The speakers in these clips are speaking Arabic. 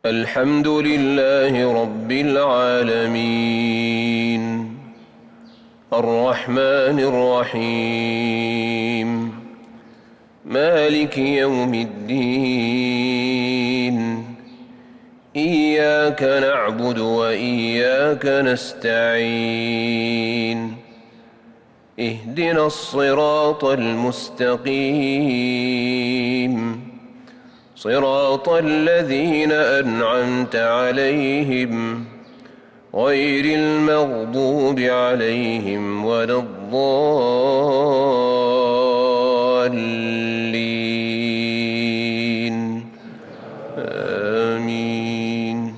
الحمد لله رب العالمين الرحمن الرحيم مالك يوم الدين إياك نعبد وإياك نستعين اهدنا الصراط المستقيم صراط الذين أنعمت عليهم غير المغضوب عليهم ولا الضالين آمين.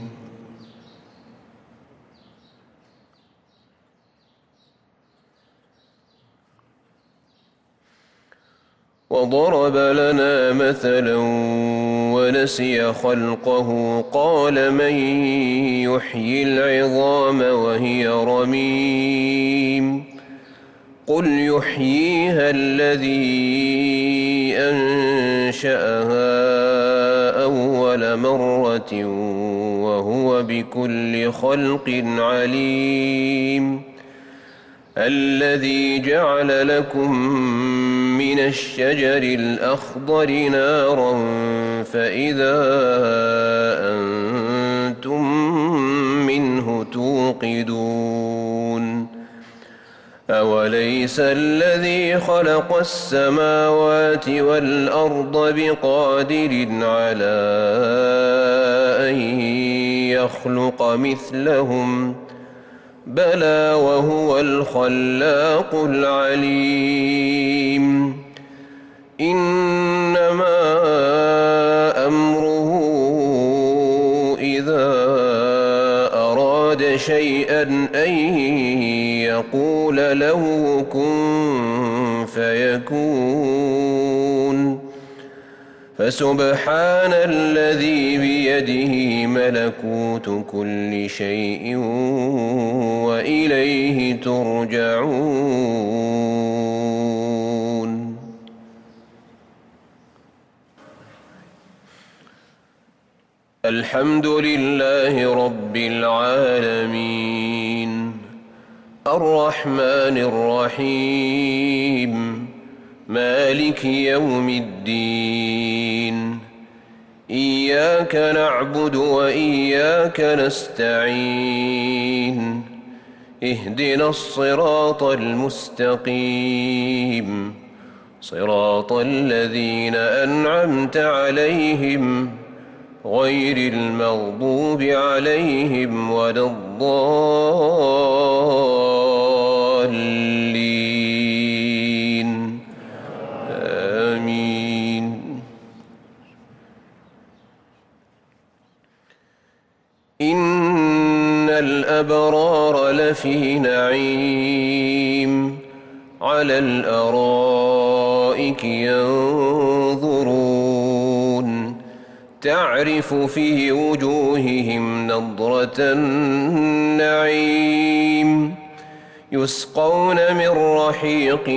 وضرب لنا مثلا ونسي خلقه قال من يحيي العظام وهي رميم قل يحييها الذي أنشأها أول مرة وهو بكل خلق عليم الذي جعل لكم من الشجر الأخضر نارا فإذا أنتم منه توقدون أوليس الذي خلق السماوات والأرض بقادر على أن يخلق مثلهم بلى وهو الخلاق العليم إنما أمره إذا أراد شيئا أن يقول له كن فيكون فسبحان الذي بيده ملكوت كل شيء وإليه ترجعون. الحمد لله رب العالمين الرحمن الرحيم مالك يوم الدين إياك نعبد وإياك نستعين اهدنا الصراط المستقيم صراط الذين أنعمت عليهم غير المغضوب عليهم ولا الضالين آمين. إن الأبرار لفي نعيم على الأرائك ينظرون تعرف في وجوههم نضرة النعيم يسقون من رحيق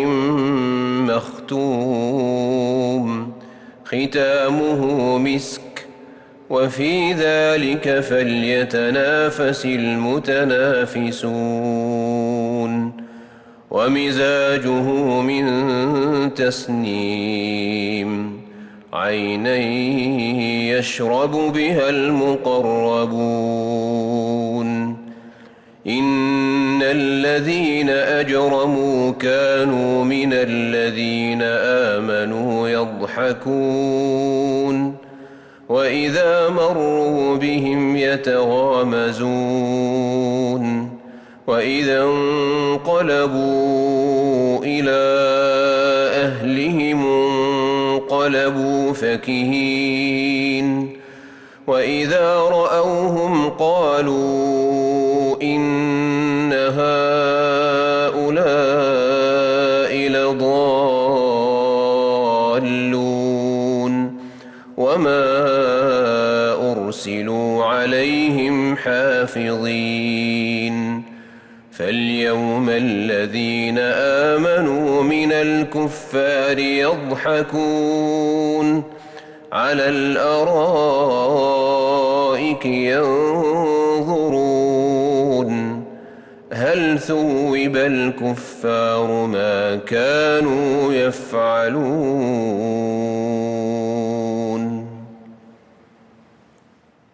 مختوم ختامه مسك وفي ذلك فليتنافس المتنافسون ومزاجه من تسنيم عينا يشرب بها المقربون إن الذين أجرموا كانوا من الذين آمنوا يضحكون وإذا مروا بهم يتغامزون وإذا انقلبوا إلى أهلهم انقلبوا فكهين وإذا رأوهم قالوا إن هؤلاء لضالون وما أرسلوا عليهم حافظين فاليوم الذين آمنوا من الكفار يضحكون على الأرائك الأرائك ينظرون هل ثوب الكفار ما كانوا يفعلون